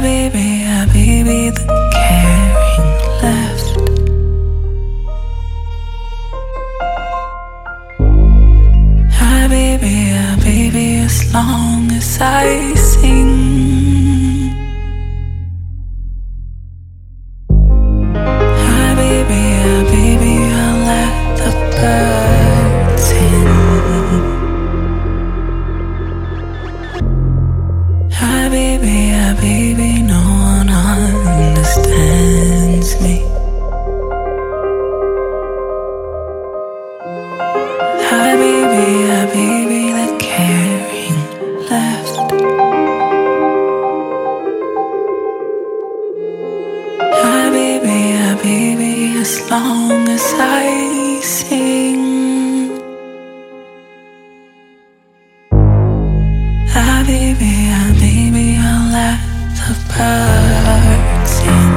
baby, the caring left. Baby, as long as I sing. Baby, I'll let the birds in. Baby, no one understands me. Baby, the caring left. Baby, as long as I sing. Baby, I'll let the birds in.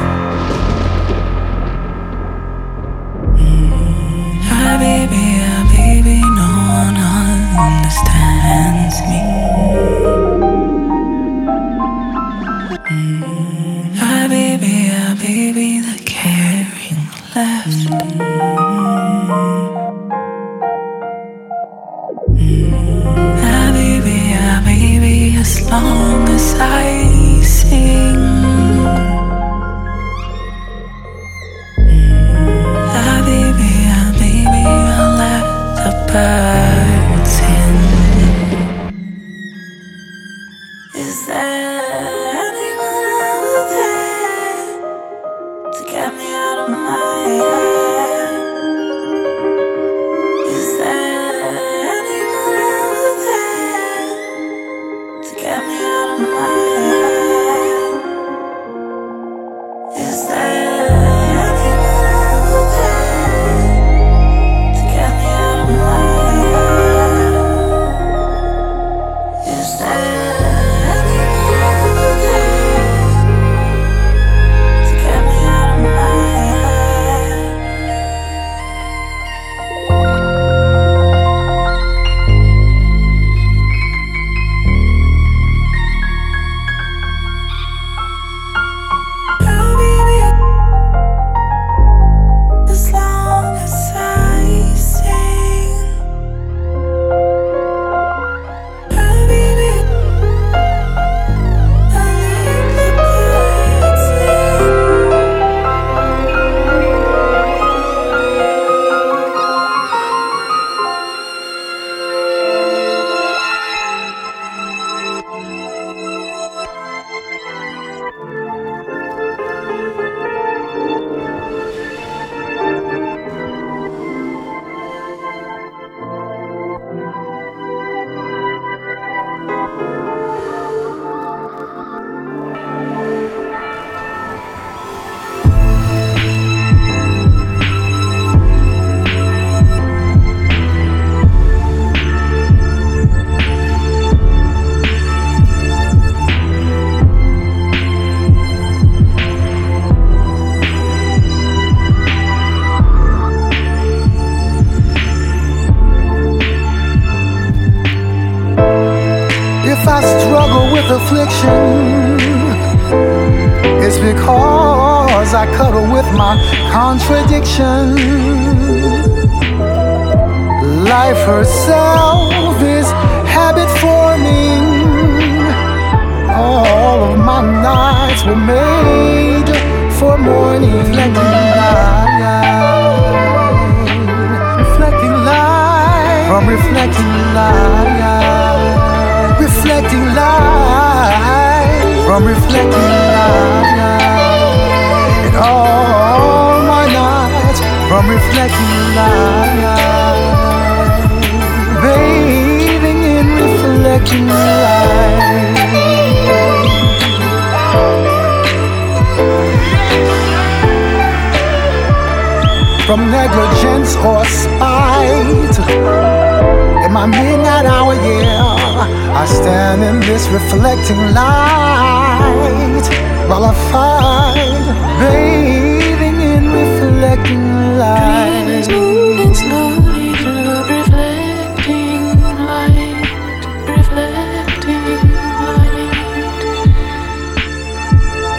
Baby, no one understands me. Baby, the caring left. Baby, as long as I sing. Baby, I'll let the birds in. Is there anyone out there to get me out of my head? Is there anyone out there to get me out of my head? Is there anyone out there to get me out of my head? Is there anyone out there to get me out of my head? As long as I sing, baby, I let the birds If I struggle with affliction, it's because I cuddle with my contradiction. Life herself is habit forming. All of my nights were made for morning. Reflecting light from reflecting light. Reflecting light from reflecting light. And all my nights from reflecting light. Bathing in reflecting light. From negligence or spite, in my midnight hour, I stand in this reflecting light while I fight, bathing in reflecting light. Dream is moving slowly through reflecting light, reflecting light.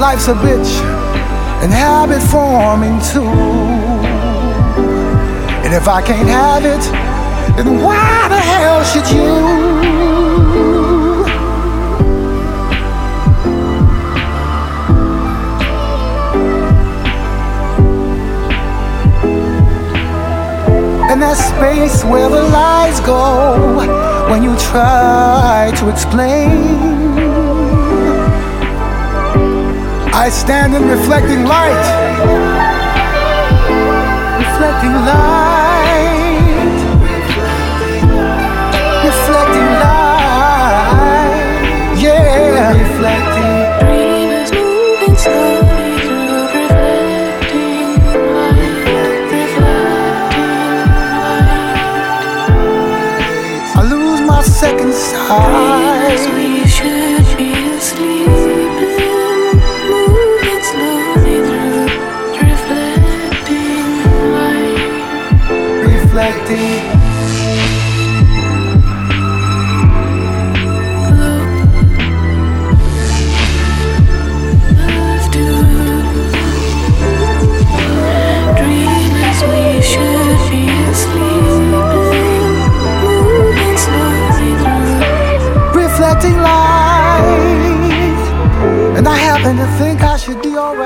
life's a bitch and habit forming too. And if I can't have it, then why the hell should you? And that space where the lies go when you try to explain, I stand in reflecting light, reflecting light, reflecting light, yeah, reflecting. Dreamers moving slowly through reflecting light, reflecting light. I lose my second sight. Dreamers, we should be asleep. Reflecting. Dreamers, we should be asleep, moving slowly through Reflecting light. And I happen to think I should be alright.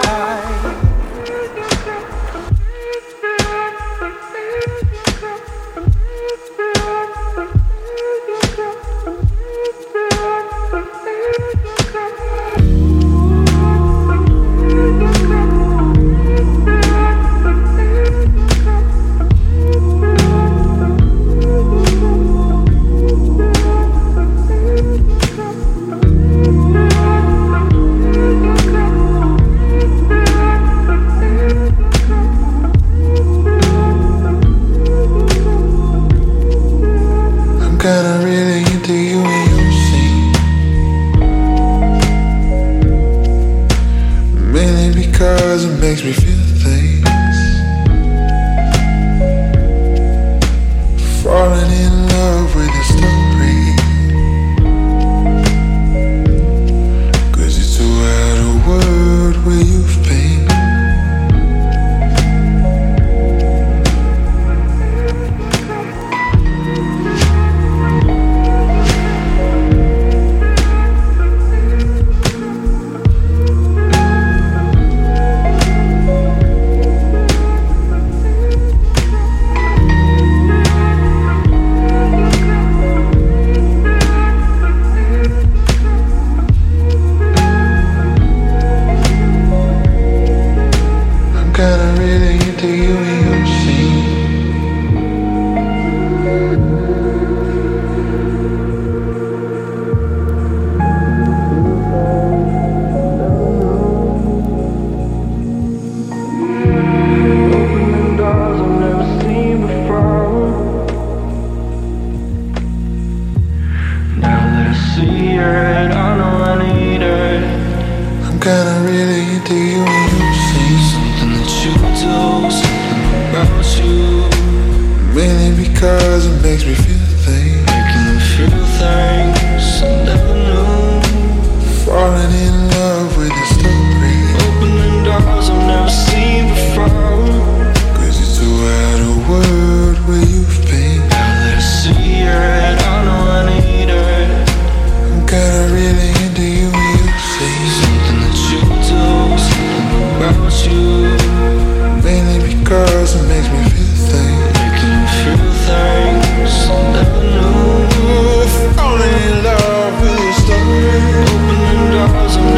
Kinda really into you and your scene, mainly because it makes me feel things. Falling in love with the story, 'cause it's so out of word where you've been. Kinda really into you and your scene. Opening doors I've never seen before. Now that I see her, I know I need her. I'm kinda really into you and your scene. Something that you do, something about you, mainly because it makes me feel things. Making me feel things I never knew. Falling in love with the story. Opening doors I've never seen before, 'cause it's so out of word where you've been. Now that I see her, I know I need her. I'm kinda really into you and your scene. Something that you do, something about you, mainly because it makes me feel things. Making me feel things I never knew. Falling in love with the story. Opening doors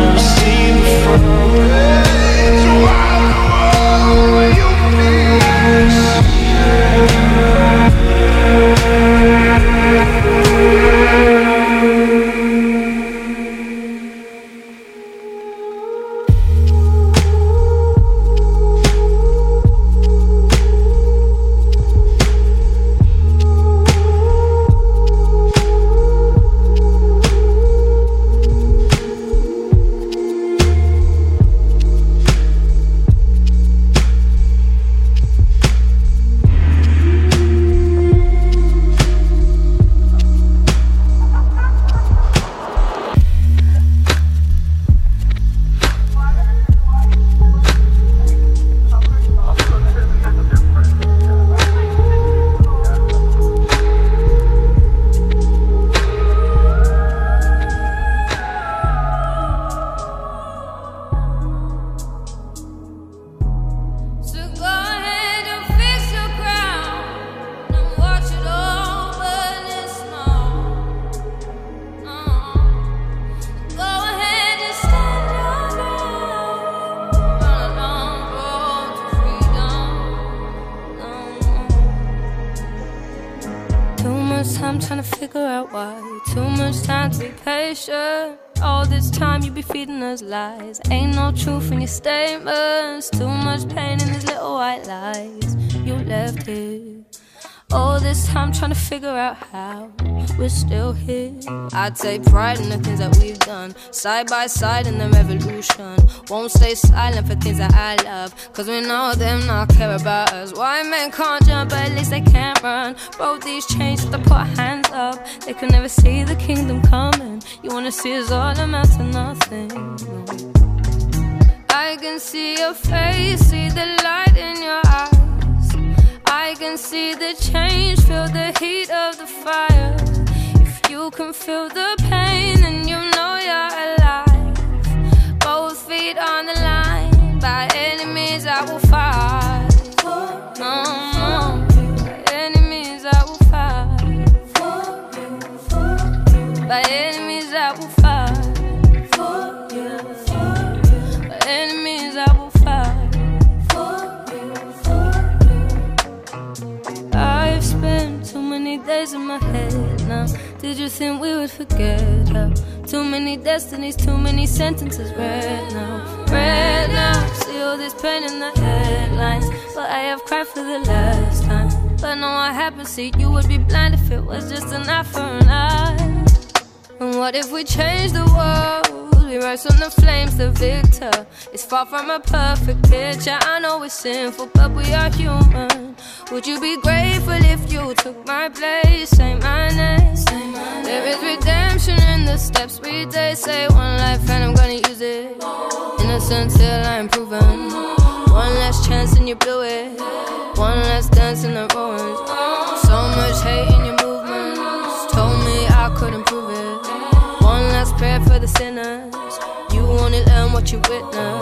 this time trying to figure out why. Too much time to be patient. All this time you be feeding us lies. Ain't no truth in your statements. Too much pain in these little white lies you left here. All this time trying to figure out how we're still here. I take pride in the things that we've done, side by side in the revolution. Won't stay silent for things that I love, cause we know them not care about us. White men can't jump, but at least they can't run. Both these chains have to put hands up. They can never see the kingdom coming. You wanna see us all amount to nothing. I can see your face, see the light in your eyes. I can see the change, feel the heat of the fire. If you can feel the pain, then you know you're alive. Both feet on the line, by any means I will fight. No, no, by any means I will fight. By any means I will fight. By any means I will fight. I've spent too many days in my head now. Did you think we would forget how? Too many destinies, too many sentences read now. Read now, see all this pain in the headlines. But I have cried for the last time. But know what happens, see, you would be blind if it was just an eye for an eye. And what if we change the world? We rise from the flames, the victor. It's far from a perfect picture. I know we're sinful, but we are human. Would you be grateful if you took my place? Say my name. There is redemption in the steps we take. Say one life and I'm gonna use it. Innocent till I'm proven. One last chance and you blew it. One last dance in the ruins. So much hate in your movements. Told me I couldn't prove it. One last prayer for the sinners. You only learn what you witness.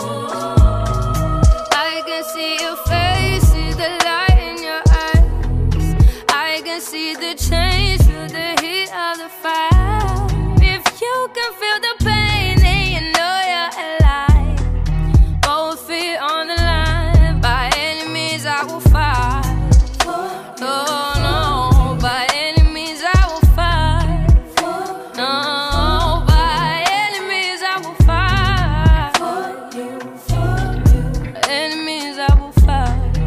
I can see your face, see the light in your eyes. I can see the change, feel the heat of the fire. If you can feel the pain, then you know you're alive. Both feet on the line, by any means I will fight. Oh no, by any means I will fight. No, by any means I will fight. By any means I will fight.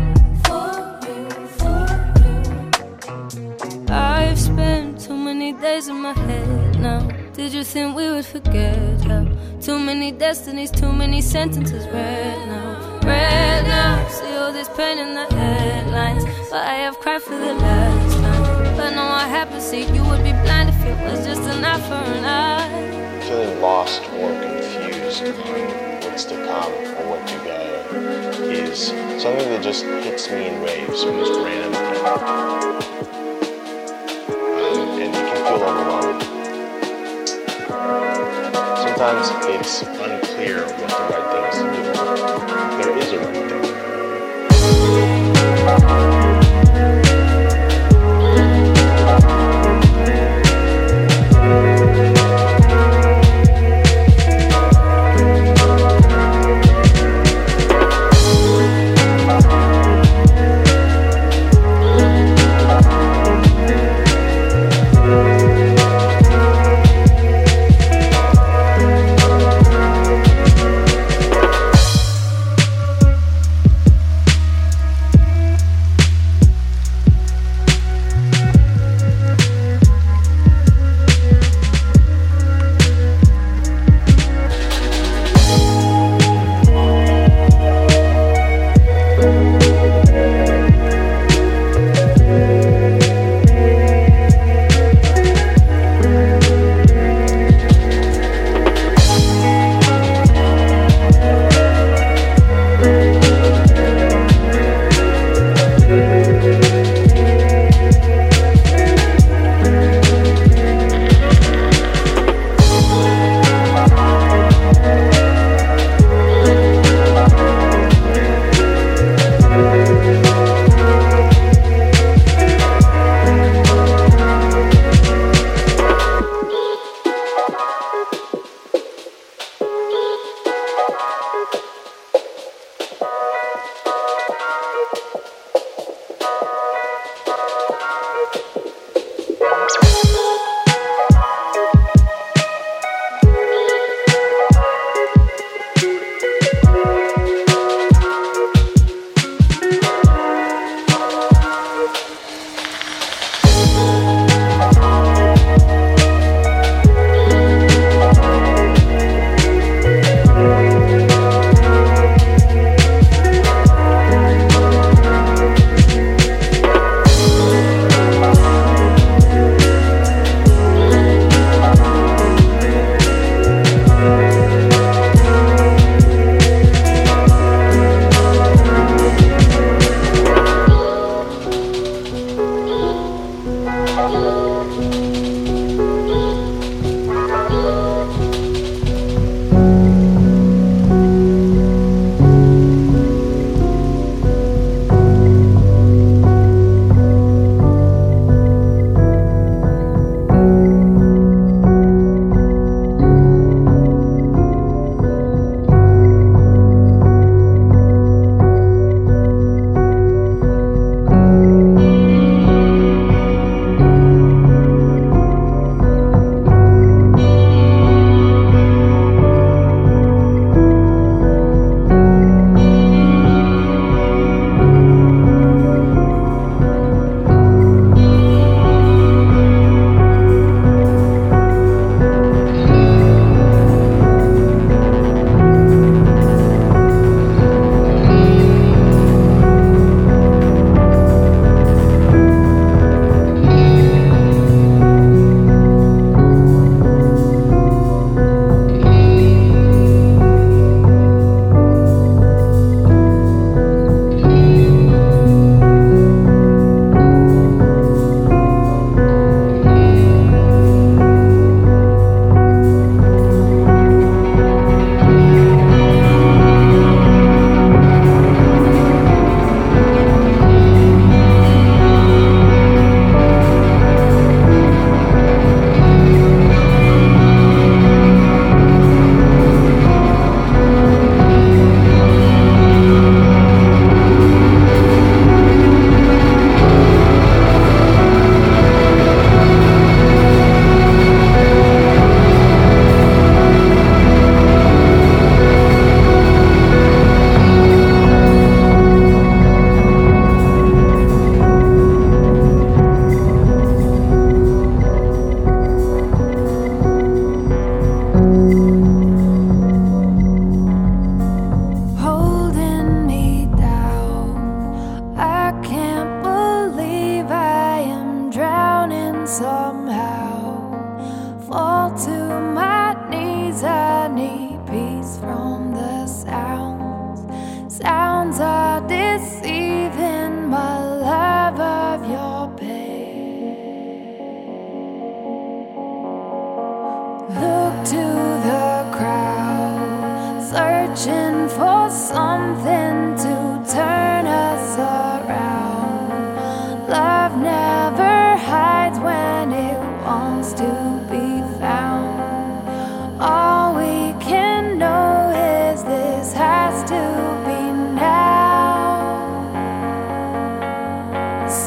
I've spent too many days in my head now. Did you think we would forget how? Too many destinies, too many sentences read now. Read now, see all this pain in the headlines. But I have cried for the last time. But know what happens, see, you would be blind if it was just an eye for an eye. Feeling lost or confused on what's to come or what to go is something that just hits me in waves, almost randomly. And it can feel overwhelming. Sometimes it's unclear what the right thing is to do. There is a right thing.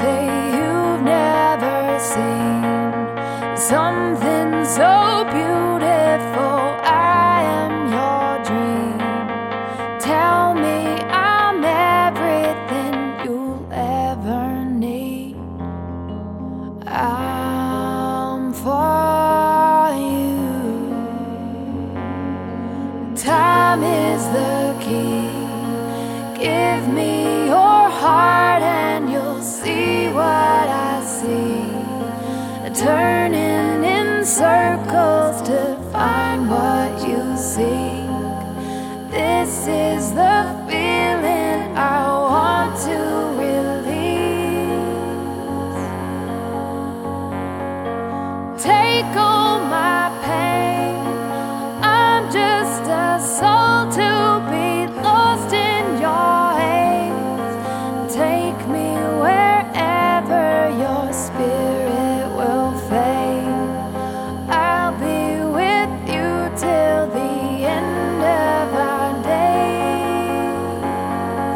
say you've never seen something so beautiful. I am your dream. Tell me I'm everything you'll ever need. I'm for you. Time is the key. Give me your heart and you'll see what I see. Turning in circles to find what you seek. This is the feeling I want to release. Take all my pain. I'm just a soul to be lost in your hands. Take me wherever your spirit will fade. I'll be with you till the end of our days.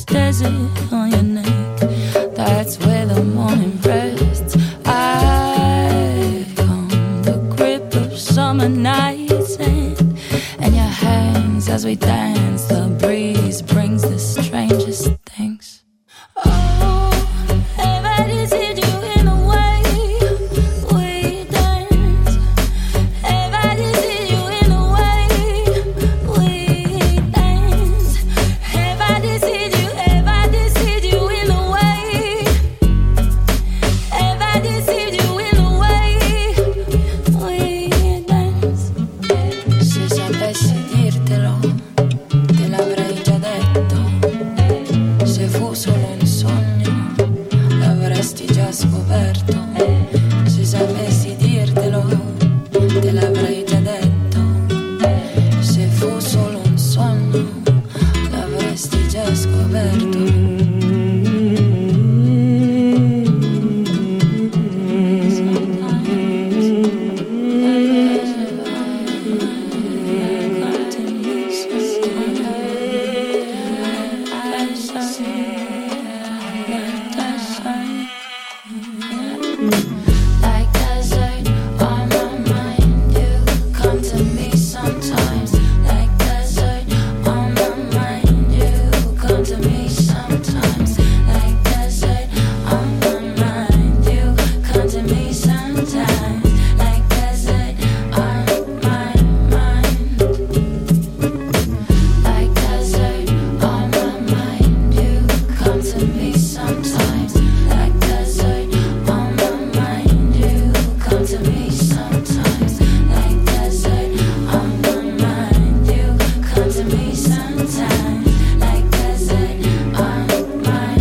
desert on your neck. That's where the morning rests. I come the grip of summer nights and your hands as we dance. The breeze brings the strangest things. Oh, have I deceived you in the way we dance? Have I deceived you in the way we dance? Have I deceived you? Have I deceived you in the way? Have I deceived you in the way we dance? Se sapessi dirtelo, te l'avrei già detto. Se fu solo un sogno, l'avresti già scoperto. Se sapessi dirtelo, te l'avrei già detto. Se fu solo un sogno, l'avresti già scoperto. Like desert on my mind, you come to me sometimes. Like desert on my mind, you come to me sometimes. Like desert on my mind, you come to me sometimes. Like desert on my mind. Like desert on my mind, you come to me sometimes. Like desert on my mind, you come to me sometimes. Like desert on my mind, you come to me sometimes. Like desert on my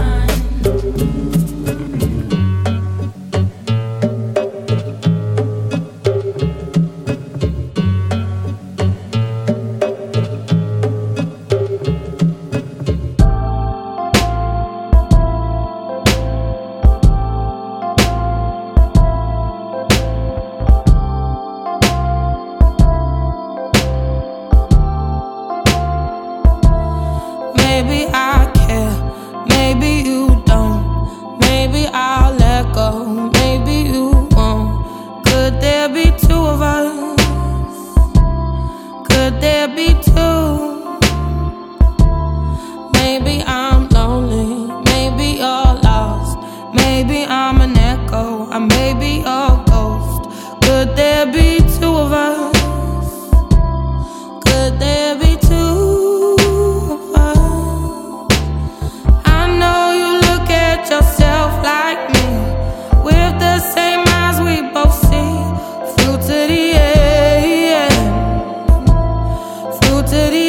Maybe I care, maybe you don't. Maybe I'll let go, maybe you won't. Could there be two of us? Could there be two? Maybe I'm lonely, maybe you're lost. Maybe I'm an echo, I may be a ghost. Could there be two of us? Could there be two of us? I know you look at yourself like me, with the same eyes we both see. Through to the end, through to the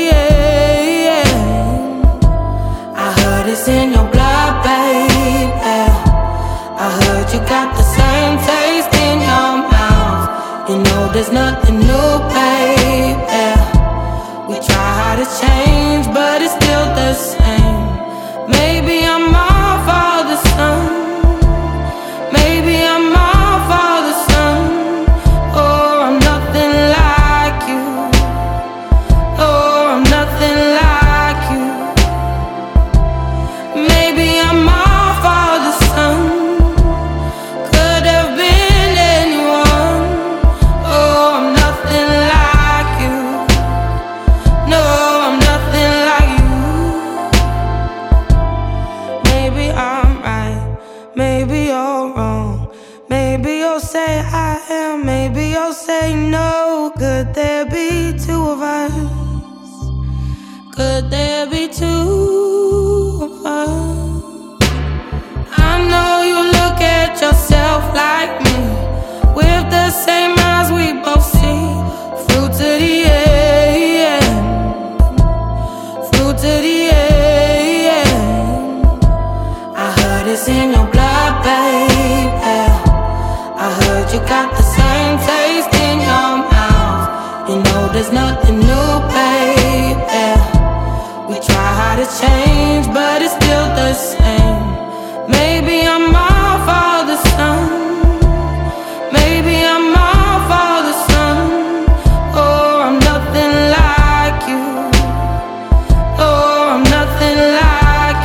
end. I heard it's in your blood, baby. I heard you got the same taste in your mouth. You know there's nothing new, baby. We try to change, but it's still the same. Maybe I'm off all the sun. Maybe I'm off all the sun. Oh, I'm nothing like you. Oh, I'm nothing like you. Maybe I'm off all the sun. Could have been anyone. Oh, I'm nothing like you. No, I'm nothing like you. Maybe I'm right, maybe you're wrong. Maybe you'll say I am, maybe you'll say no. Could there be two of us? Could there be two of us? I know you look at yourself like me, with the same eyes we both see. Through to the end, through to the end. I heard it's in your blood, baby. I heard you got the same taste in your mouth. You know there's nothing new, baby. We try to change, but it's still the same. Maybe I'm off all the sun. Maybe I'm off all the sun. Oh, I'm nothing like you. Oh, I'm nothing like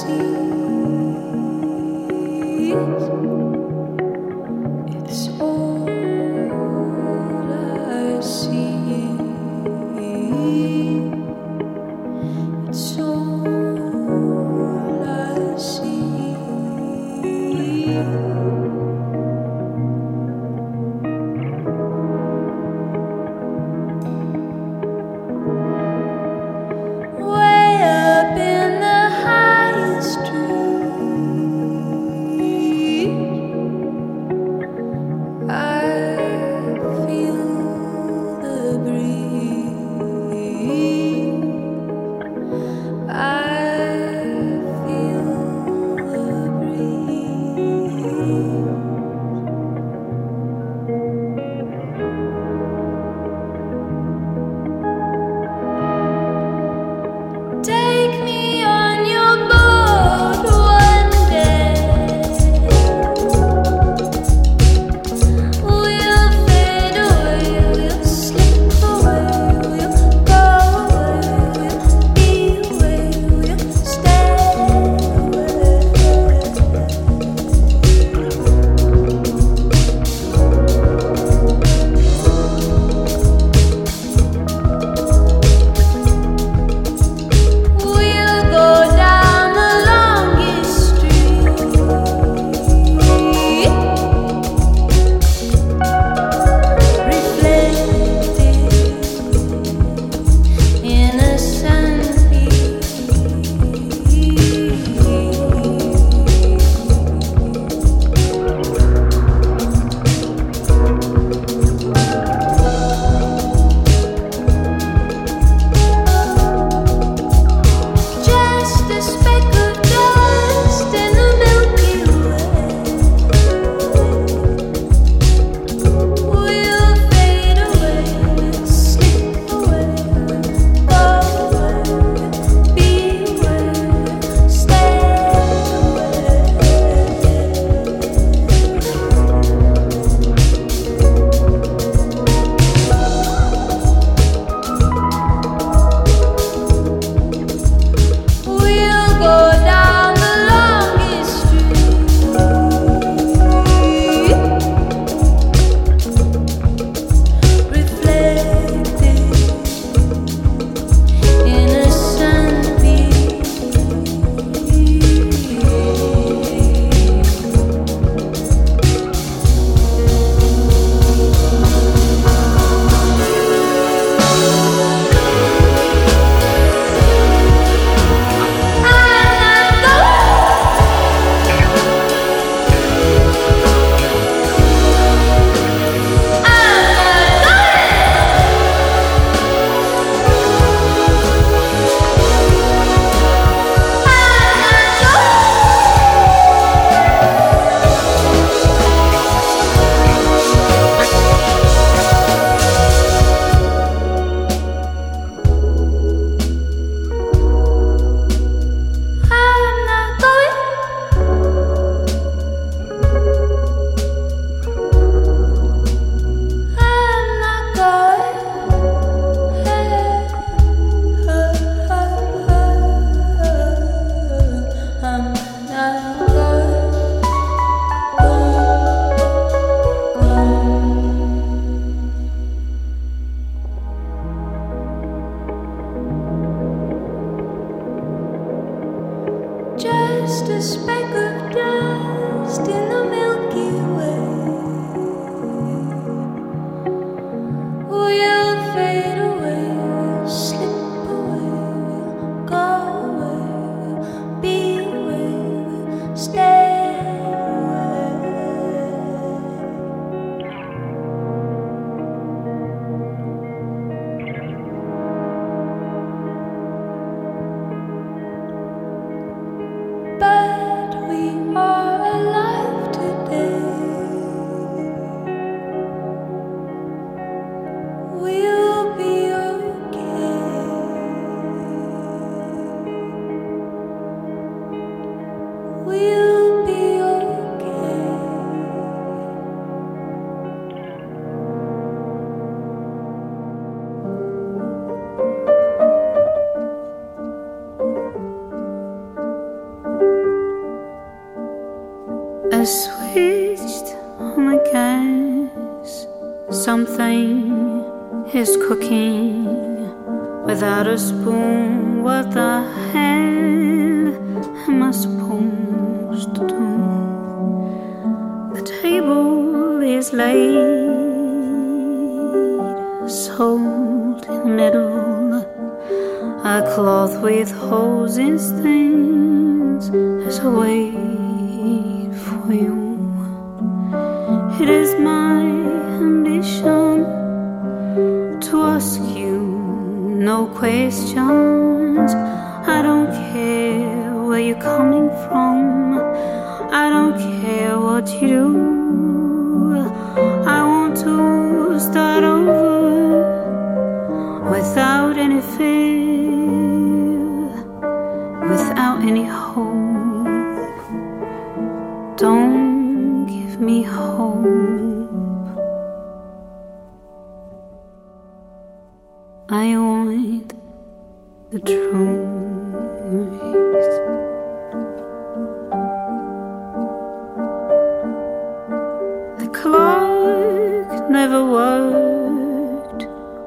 But we I switched on the gas. Something is cooking without a spoon. What the hell am I supposed to do? The table is laid, salt in the middle, a cloth with holes in stains as I wait for you. It is my ambition to ask you no questions. I don't care where you're coming from. I don't care what you do. I want to start over without any fear, without any hope. Don't give me hope. I want the truth. The clock never worked.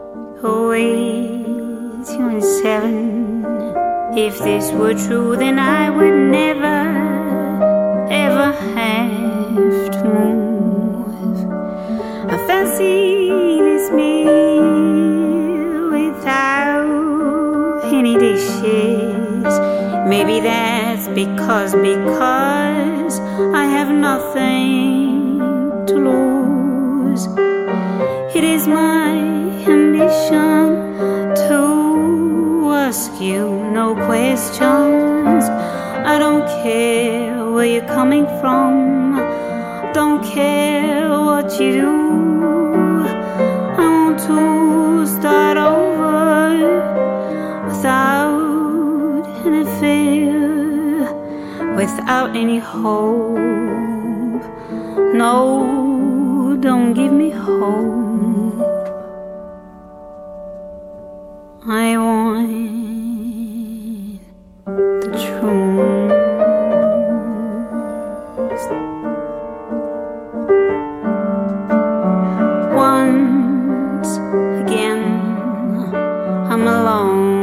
Always you and 7. If this were true, then I would never, ever have to move. I fancy this meal without any dishes. Maybe that's because I have nothing to lose. It is my ambition to ask you no questions. I don't care where you're coming from. Don't care what you do. I want to start over without any fear, without any hope. No, don't give me hope. I want the truth. Once again, I'm alone.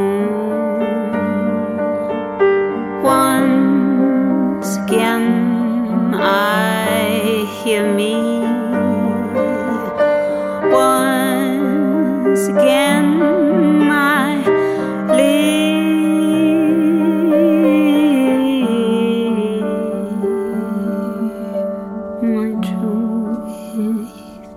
Once again, I hear me. Once again, I live my truth.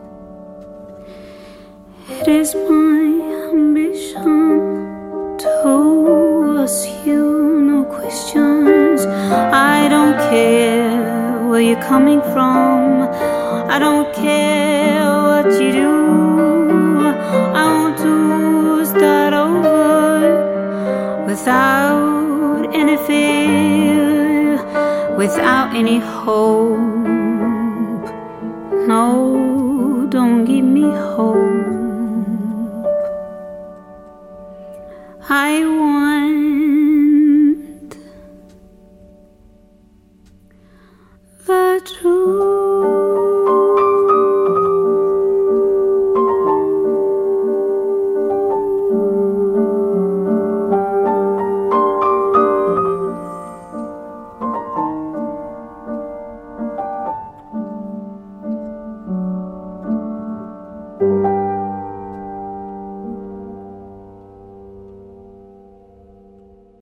It is my ambition to ask you no questions. I don't care where you're coming from. I don't care what you do. I want to start over without any fear, without any hope. No, don't give me hope. I want